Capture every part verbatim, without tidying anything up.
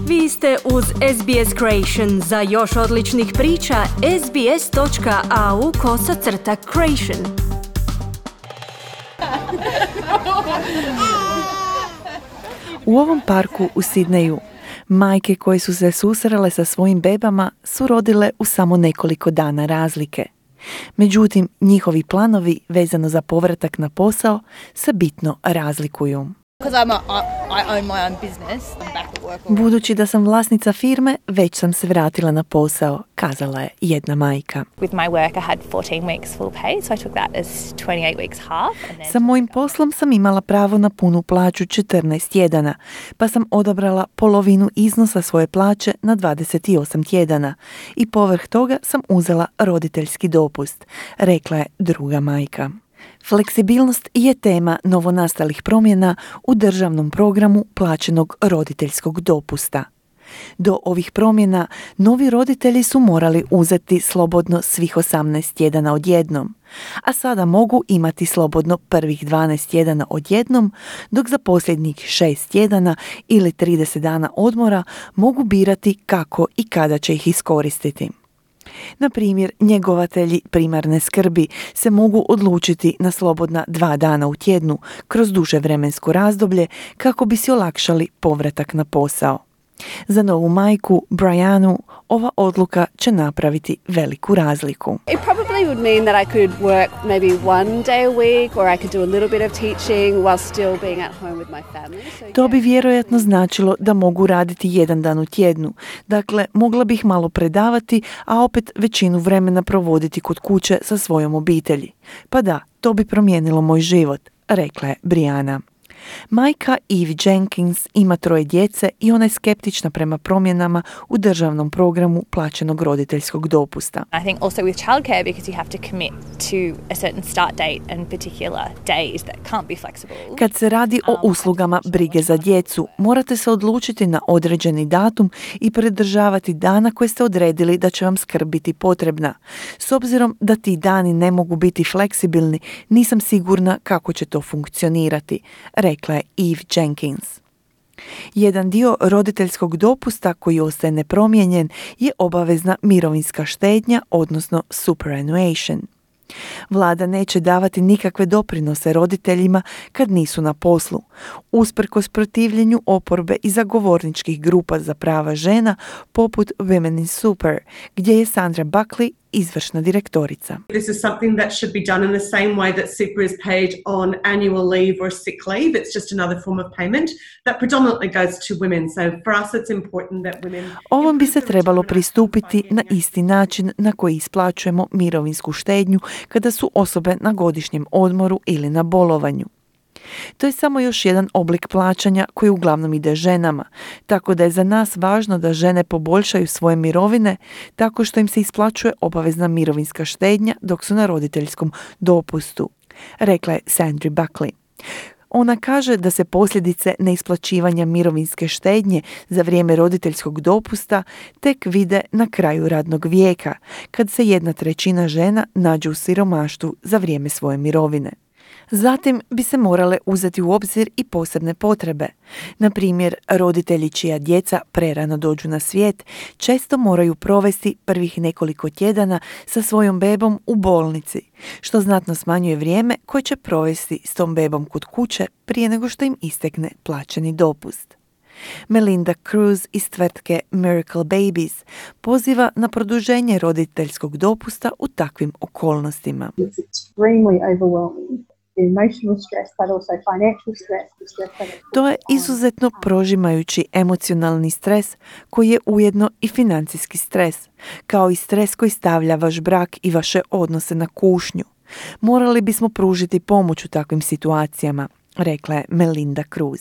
Vi ste uz S B S Creation. Za još odličnih priča, sbs.au kosacrta creation. U ovom parku u Sidneju majke koje su se susrele sa svojim bebama su rodile u samo nekoliko dana razlike. Međutim, njihovi planovi vezano za povratak na posao se bitno razlikuju. Budući da sam vlasnica firme, već sam se vratila na posao, kazala je jedna majka. Sa mojim poslom sam imala pravo na punu plaću četrnaest tjedana, pa sam odabrala polovinu iznosa svoje plaće na dvadeset osam tjedana i povrh toga sam uzela roditeljski dopust, rekla je druga majka. Fleksibilnost je tema novonastalih promjena u državnom programu plaćenog roditeljskog dopusta. Do ovih promjena novi roditelji su morali uzeti slobodno svih osamnaest tjedana odjednom, a sada mogu imati slobodno prvih dvanaest tjedana odjednom, dok za posljednjih šest tjedana ili trideset dana odmora mogu birati kako i kada će ih iskoristiti. Na primjer, njegovatelji primarne skrbi se mogu odlučiti na slobodna dva dana u tjednu kroz duže vremensko razdoblje kako bi si olakšali povratak na posao. Za novu majku, Brianu, ova odluka će napraviti veliku razliku. It probably would mean that I could work maybe one day a week or I could do a little bit of teaching while still being at home with my family. So, to bi vjerojatno značilo da mogu raditi jedan dan u tjednu. Dakle, mogla bih malo predavati, a opet većinu vremena provoditi kod kuće sa svojom obitelji. Pa da, to bi promijenilo moj život, rekla je Briana. Majka Eve Jenkins ima troje djece i ona je skeptična prema promjenama u državnom programu plaćenog roditeljskog dopusta. I think also with childcare because you have to commit to a certain start date and particular days that can't be flexible. Kad se radi o uslugama brige za djecu, morate se odlučiti na određeni datum i pridržavati dana koje ste odredili da će vam skrb biti potrebna. S obzirom da ti dani ne mogu biti fleksibilni, nisam sigurna kako će to funkcionirati, rekla je Eve Jenkins. Jedan dio roditeljskog dopusta koji ostaje nepromijenjen je obavezna mirovinska štednja, odnosno superannuation. Vlada neće davati nikakve doprinose roditeljima kad nisu na poslu, usprkos protivljenju oporbe i zagovorničkih grupa za prava žena poput Women in Super, gdje je Sandra Buckley izvršna direktorica. This is something that should be done in the same way that super is paid on annual leave or sick leave. It's just another form of payment that predominantly goes to women. So for us it's important that women... Ovom bi se trebalo pristupiti na isti način na koji isplaćujemo mirovinsku štednju kada su osobe na godišnjem odmoru ili na bolovanju. To je samo još jedan oblik plaćanja koji uglavnom ide ženama, tako da je za nas važno da žene poboljšaju svoje mirovine tako što im se isplaćuje obavezna mirovinska štednja dok su na roditeljskom dopustu, rekla je Sandra Buckley. Ona kaže da se posljedice neisplaćivanja mirovinske štednje za vrijeme roditeljskog dopusta tek vide na kraju radnog vijeka, kad se jedna trećina žena nađe u siromaštvu za vrijeme svoje mirovine. Zatim bi se morale uzeti u obzir i posebne potrebe. Na primjer, roditelji čija djeca prerano dođu na svijet često moraju provesti prvih nekoliko tjedana sa svojom bebom u bolnici, što znatno smanjuje vrijeme koje će provesti s tom bebom kod kuće prije nego što im istekne plaćeni dopust. Melinda Cruz iz tvrtke Miracle Babies poziva na produženje roditeljskog dopusta u takvim okolnostima. It's extremely overwhelming. Emotional stress, but also financial stress. To je izuzetno prožimajući emocionalni stres koji je ujedno i financijski stres, kao i stres koji stavlja vaš brak i vaše odnose na kušnju. Morali bismo pružiti pomoć u takvim situacijama, rekla je Melinda Cruz.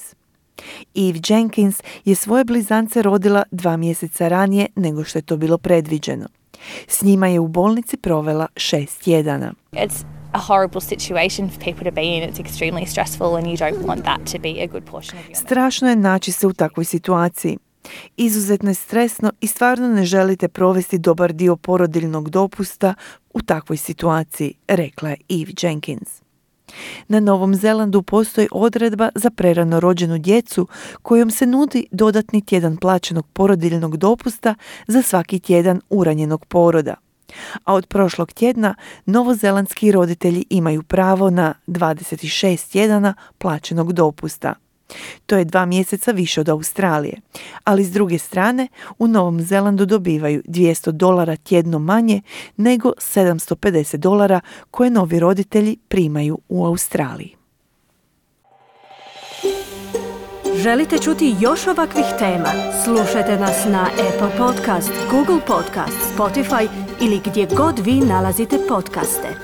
Eve Jenkins je svoje blizance rodila dva mjeseca ranije nego što je to bilo predviđeno. S njima je u bolnici provela šest tjedana. It's a horrible situation for people to be in. It's extremely stressful and you don't want that to be a good portion of your life. Strašno je naći se u takvoj situaciji. Izuzetno je stresno i stvarno ne želite provesti dobar dio porodiljnog dopusta u takvoj situaciji, rekla je Eve Jenkins. Na Novom Zelandu postoji odredba za prerano rođenu djecu kojom se nudi dodatni tjedan plaćenog porodiljnog dopusta za svaki tjedan uranjenog poroda. A od prošlog tjedna novozelandski roditelji imaju pravo na dvadeset šest tjedana plaćenog dopusta. To je dva mjeseca više od Australije, ali s druge strane u Novom Zelandu dobivaju dvjesto dolara tjedno manje nego sedamsto pedeset dolara koje novi roditelji primaju u Australiji. Želite čuti još ovakvih tema? Slušajte nas na Apple Podcast, Google Podcast, Spotify ili gdje god vi nalazite podcaste.